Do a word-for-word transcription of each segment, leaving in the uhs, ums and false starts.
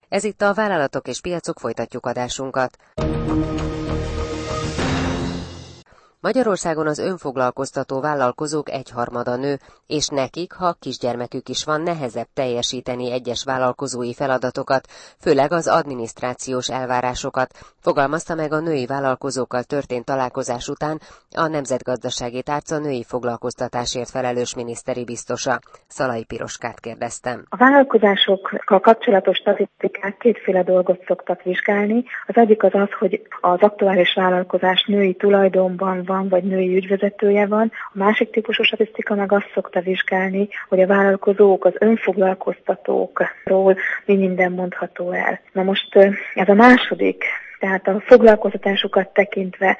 Ez itt a Vállalatok és Piacok, folytatjuk adásunkat. Magyarországon az önfoglalkoztató vállalkozók egyharmada nő, és nekik, ha kisgyermekük is van, nehezebb teljesíteni egyes vállalkozói feladatokat, főleg az adminisztrációs elvárásokat, fogalmazta meg a női vállalkozókkal történt találkozás után a Nemzetgazdasági Tárca női foglalkoztatásért felelős miniszteri biztosa. Szalai Piroskát kérdeztem. A vállalkozásokkal kapcsolatos statisztikák kétféle dolgot szoktak vizsgálni. Az egyik az az, hogy az aktuális vállalkozás női tulajdonban van, vagy női ügyvezetője van. A másik típusú statisztika meg azt szokta vizsgálni, hogy a vállalkozók, az önfoglalkoztatókról mi minden mondható el. Na most ez a második, tehát a foglalkoztatásukat tekintve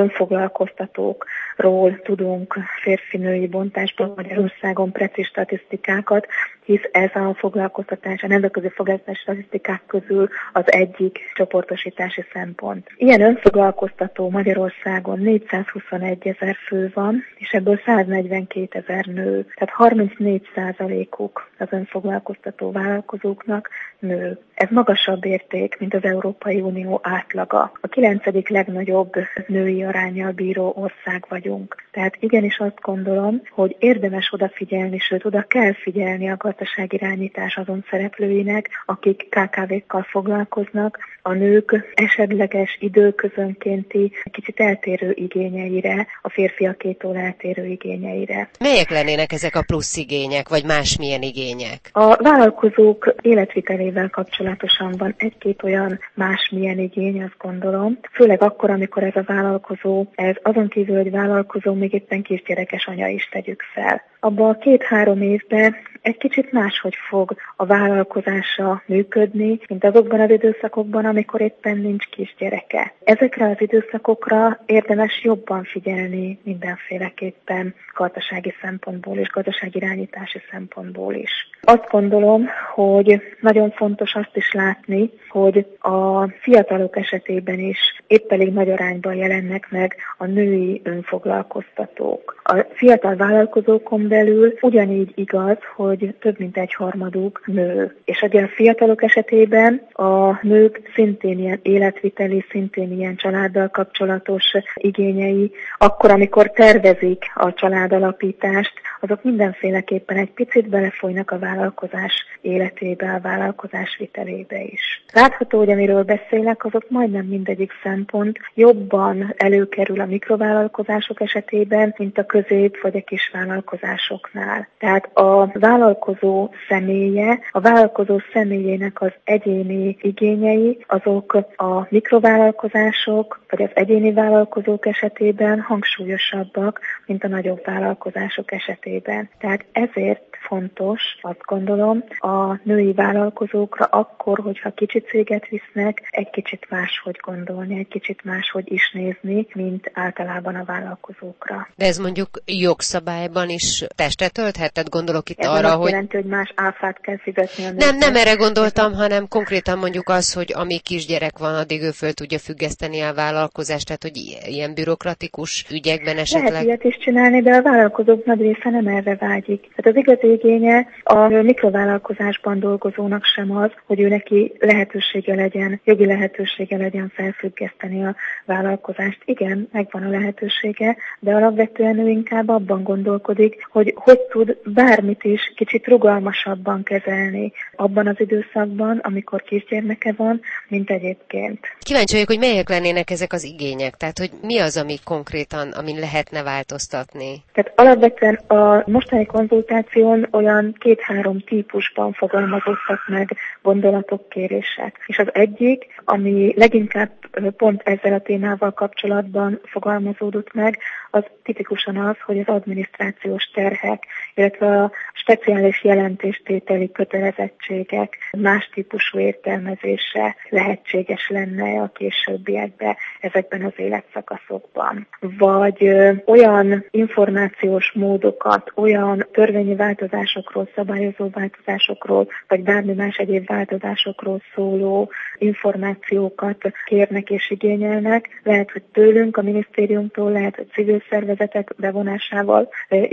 önfoglalkoztatókról tudunk férfi-női bontásban Magyarországon precíz statisztikákat, hisz ez a foglalkoztatás, a nemzetközi foglalkoztatási statisztikák közül az egyik csoportosítási szempont. Ilyen önfoglalkoztató Magyarországon négyszázhuszonegy ezer fő van, és ebből száznegyvenkét ezer nő, tehát harmincnégy százalékuk az önfoglalkoztató vállalkozóknak nő. Ez magasabb érték, mint az Európai Unió átlaga. A kilencedik legnagyobb női aránnyal bíró ország vagyunk. Tehát igenis azt gondolom, hogy érdemes odafigyelni, sőt oda kell figyelni a gazdaságirányítás azon szereplőinek, akik ká ká vé-kkal foglalkoznak, a nők esetleges időközönkénti kicsit eltérő igényeire, a férfiakétól eltérő igényeire. Melyek lennének ezek a plusz igények, vagy másmilyen igények? A vállalkozók életvitelével kapcsolatosan van egy-két olyan másmilyen igény, azt gondolom. Főleg akkor, amikor ez a vállalkozó, ez azon kívül, hogy vállalkozó, még éppen kisgyerekes anya is tegyük fel. Abban a két-három évben egy kicsit máshogy fog a vállalkozása működni, mint azokban az időszakokban, amikor éppen nincs kisgyereke. Ezekre az időszakokra érdemes jobban figyelni mindenféleképpen gazdasági szempontból és gazdaságirányítási szempontból is. Azt gondolom, hogy nagyon fontos azt is látni, hogy a fiatalok esetében is épp elég nagy arányban jelennek meg a női önfoglalkoztatók. A fiatal vállalkozókon belül ugyanígy igaz, hogy több mint egy harmaduk nő. És ugye a fiatalok esetében a nők szintén ilyen életviteli, szintén ilyen családdal kapcsolatos igényei, akkor, amikor tervezik a családalapítást, azok mindenféleképpen egy picit belefolynak a vállalkozás életébe, a vállalkozás vitelébe is. Látható, hogy amiről beszélek, azok majdnem mindegyik szempont jobban előkerül a mikrovállalkozások esetében, mint a közép vagy a kisvállalkozásoknál. Tehát a vállalkozó személye, a vállalkozó személyének az egyéni igényei, azok a mikrovállalkozások vagy az egyéni vállalkozók esetében hangsúlyosabbak, mint a nagyobb vállalkozások esetében. Tehát ezért fontos, azt gondolom, a női vállalkozókra akkor, hogyha kicsi céget visznek, egy kicsit máshogy gondolni, egy kicsit máshogy is nézni, mint általában a vállalkozókra. De ez mondjuk jogszabályban is testet ölthet? Tehát gondolok itt ez arra, azt hogy... jelenti, hogy más áfát kell fizetni a nőknek. Nem, nem erre gondoltam, hanem konkrétan mondjuk az, hogy amíg kisgyerek van, addig ő föl tudja függeszteni a vállalkozást, tehát hogy ilyen bürokratikus ügyekben esetleg... Lehet ilyet is csinálni, de a vállalkozók nagy része nem erre vágyik. Tehát az igazi igénye a mikrovállalkozásban dolgozónak sem az, hogy ő neki lehetősége legyen, jogi lehetősége legyen felfüggeszteni a vállalkozást. Igen, megvan a lehetősége, de alapvetően ő inkább abban gondolkodik, hogy hogy tud bármit is kicsit rugalmasabban kezelni abban az időszakban, amikor kisgyermeke van, mint egyébként. Kíváncsi vagyok, hogy melyek lennének ezek az igények, tehát hogy mi az, ami konkrétan, amin lehetne változtatni? Tehát alapvetően a mostani konzultáción olyan két-három típusban fogalmazottak meg gondolatok, kérések. És az egyik, ami leginkább pont ezzel a témával kapcsolatban fogalmazódott meg, az tipikusan az, hogy az adminisztrációs terhek, illetve a speciális jelentéstételi kötelezettségek más típusú értelmezése lehetséges lenne a későbbiekben ezekben az életszakaszokban. Vagy ö, olyan információs módokat, olyan törvényi változásokról, szabályozó változásokról, vagy bármi más egyéb változásokról szóló információkat kérnek és igényelnek. Lehet, hogy tőlünk, a minisztériumtól, lehet, hogy civil szervezetek bevonásával igénylik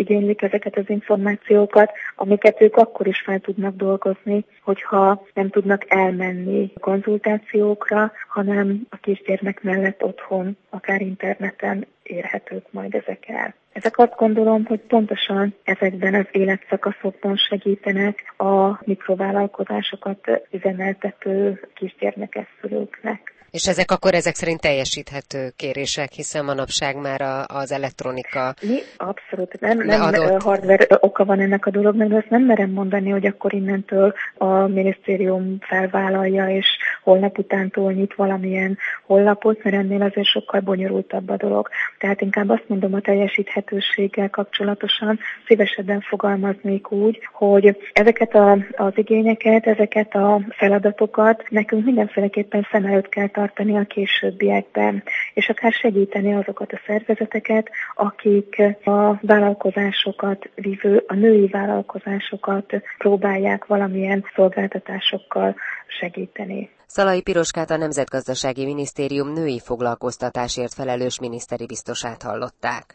kapnak ezeket az információkat, amiket ők akkor is fel tudnak dolgozni, hogyha nem tudnak elmenni konzultációkra, hanem a kisgyermek mellett otthon, akár interneten érhetők majd ezek el. Ezek azt gondolom, hogy pontosan ezekben az életszakaszokban segítenek a mikrovállalkozásokat üzemeltető kisgyermekes szülőknek. És ezek akkor ezek szerint teljesíthető kérések, hiszen manapság már a, az elektronika Mi? Abszolút nem, nem hardware oka van ennek a dolognak, de azt nem merem mondani, hogy akkor innentől a minisztérium felvállalja, és holnap utántól nyit valamilyen honlapot, mert ennél azért sokkal bonyolultabb a dolog. Tehát inkább azt mondom, a teljesíthetőséggel kapcsolatosan szívesebben fogalmaznék úgy, hogy ezeket a, az igényeket, ezeket a feladatokat nekünk mindenféleképpen szem előtt kell tartani a későbbiekben, és akár segíteni azokat a szervezeteket, akik a vállalkozásokat vívő, a női vállalkozásokat próbálják valamilyen szolgáltatásokkal segíteni. Szalai Piroskát, a Nemzetgazdasági Minisztérium női foglalkoztatásért felelős miniszteri biztosát hallották.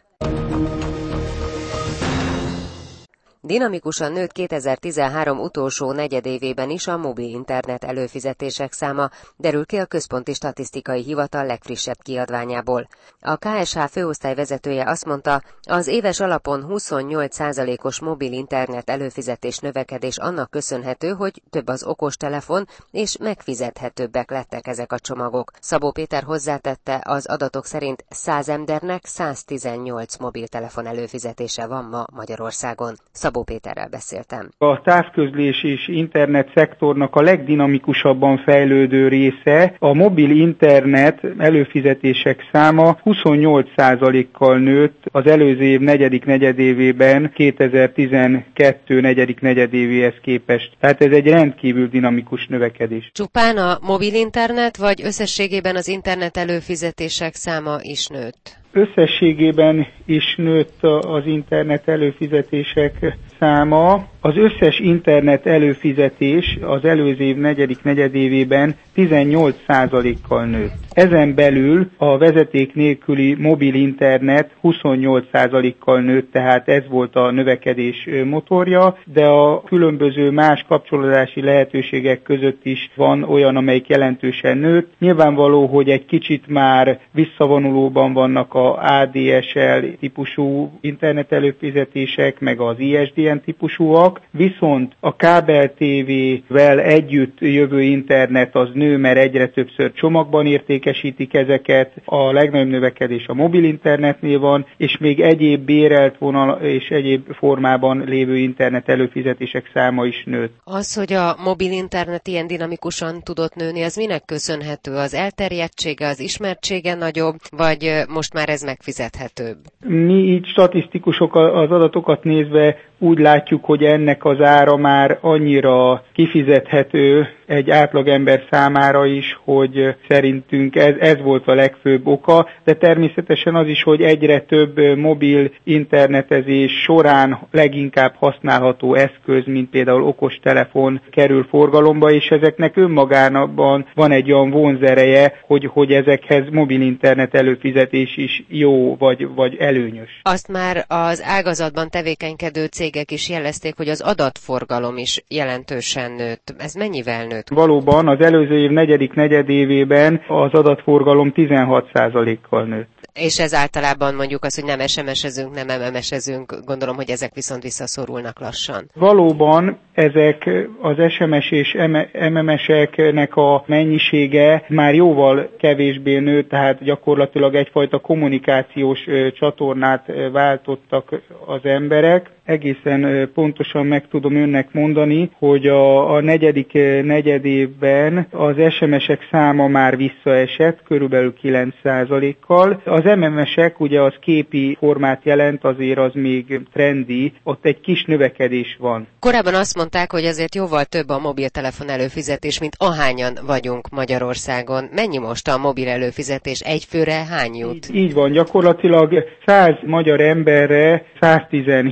Dinamikusan nőtt kétezer-tizenhárom utolsó negyedévében is a mobil internet előfizetések száma, derül ki a Központi Statisztikai Hivatal legfrissebb kiadványából. A ká es há főosztályvezetője azt mondta, az éves alapon huszonnyolc százalékos mobil internet előfizetés növekedés annak köszönhető, hogy több az okostelefon, és megfizethetőbbek lettek ezek a csomagok. Szabó Péter hozzátette, az adatok szerint száz embernek száztizennyolc mobiltelefon előfizetése van ma Magyarországon. Szabó Péterrel beszéltem. A távközlés és internet szektornak a legdinamikusabban fejlődő része a mobil internet előfizetések száma huszonnyolc százalékkal nőtt az előző év negyedik negyedévében kétezer-tizenkettő negyedik negyedévéhez képest. Tehát ez egy rendkívül dinamikus növekedés. Csupán a mobil internet, vagy összességében az internet előfizetések száma is nőtt? Összességében is nőtt az internet előfizetések száma. Az összes internet előfizetés az előző év negyedik negyedévében tizennyolc százalékkal nőtt. Ezen belül a vezeték nélküli mobil internet huszonnyolc százalékkal nőtt, tehát ez volt a növekedés motorja, de a különböző más kapcsolódási lehetőségek között is van olyan, amelyik jelentősen nőtt. Nyilvánvaló, hogy egy kicsit már visszavonulóban vannak a á dé es el típusú internet előfizetések, meg az i es dé en típusúak, viszont a kábel tévével együtt jövő internet az nő, mert egyre többször csomagban értékesítik ezeket, a legnagyobb növekedés a mobil internetnél van, és még egyéb bérelt vonal és egyéb formában lévő internet előfizetések száma is nőtt. Az, hogy a mobil internet ilyen dinamikusan tudott nőni, az minek köszönhető? Az elterjedtsége, az ismertsége nagyobb, vagy most már ez megfizethetőbb? Mi így statisztikusok az adatokat nézve úgy látjuk, hogy ennek az ára már annyira kifizethető egy átlagember számára is, hogy szerintünk ez, ez volt a legfőbb oka, de természetesen az is, hogy egyre több mobil internetezés során leginkább használható eszköz, mint például okostelefon kerül forgalomba, és ezeknek önmagában van egy olyan vonzereje, hogy, hogy ezekhez mobil internet előfizetés is jó vagy, vagy előnyös. Azt már az ágazatban tevékenykedő cégek is jelezték, hogy az adatforgalom is jelentősen nőtt. Ez mennyivel nőtt? Valóban az előző év negyedik negyedévében az adatforgalom tizenhat százalékkal nőtt. És ez általában mondjuk az, hogy nem es em es-ezünk, nem em em es-ezünk, gondolom, hogy ezek viszont visszaszorulnak lassan. Valóban ezek az es em es és em em es-eknek a mennyisége már jóval kevésbé nőtt, tehát gyakorlatilag egyfajta kommunikációs csatornát váltottak az emberek. Egészen pontosan meg tudom önnek mondani, hogy a, a negyedik negyedévben az es em es-ek száma már visszaesett, körülbelül kilenc százalékkal. Az em em es-ek, ugye az képi formát jelent, azért az még trendi, ott egy kis növekedés van. Korábban azt mondták, hogy azért jóval több a mobiltelefon előfizetés, mint ahányan vagyunk Magyarországon. Mennyi most a mobil előfizetés? Egy főre hány jut? Így, így van, gyakorlatilag száz magyar emberre száztizenhét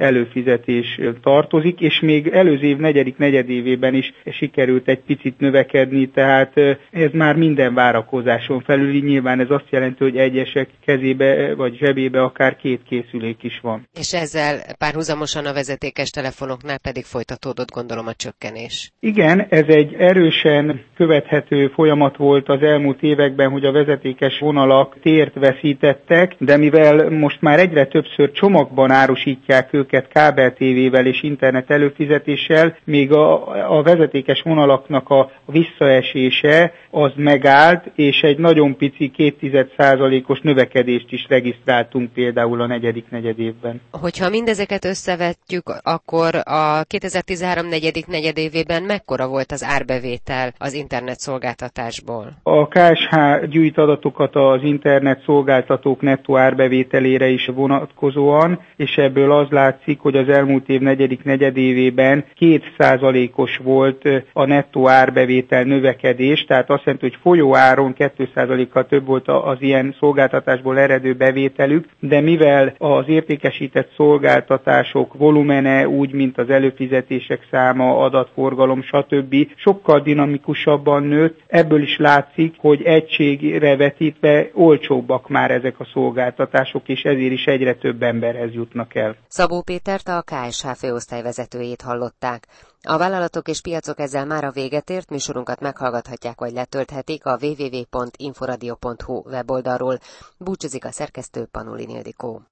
előfizetés tartozik, és még előző év negyedik negyedévében is sikerült egy picit növekedni, tehát ez már minden várakozáson felüli. Nyilván ez azt jelenti, hogy egyesek kezébe vagy zsebébe akár két készülék is van. És ezzel párhuzamosan a vezetékes telefonoknál pedig folytatódott, gondolom, a csökkenés. Igen, ez egy erősen követhető folyamat volt az elmúlt években, hogy a vezetékes vonalak tért veszítettek, de mivel most már egyre többször csomagban árusítják őket kábeltévével és internet előfizetéssel, még a, a vezetékes vonalaknak a visszaesése az megállt, és egy nagyon pici két tized százalékos növekedést is regisztráltunk például a negyedik negyedévben. Hogyha mindezeket összevetjük, akkor a kétezer-tizenhárom negyedik negyedévében mekkora volt az árbevétel az internet szolgáltatásból? A ká es há gyűjt adatokat az internet szolgáltatók nettó árbevételére is vonatkozóan, és ebből az látszik, hogy az elmúlt év negyedik negyedévében két százalékos volt a nettó árbevétel növekedés, tehát azt jelenti, hogy folyóáron két százalékkal több volt az ilyen szolgáltatásból eredő bevételük, de mivel az értékesített szolgáltatások volumene úgy, mint az előfizetések száma, adatforgalom, stb. Sokkal dinamikusabban nőtt, ebből is látszik, hogy egységre vetítve olcsóbbak már ezek a szolgáltatások, és ezért is egyre több emberhez jutnak el. Szabó Pétert, a ká es há főosztályvezetőjét hallották. A vállalatok és piacok ezzel már a véget ért, műsorunkat meghallgathatják vagy letölthetik a double-u double-u double-u pont inforadio pont hu weboldalról. Búcsúzik a szerkesztő, Panulin Ildikó.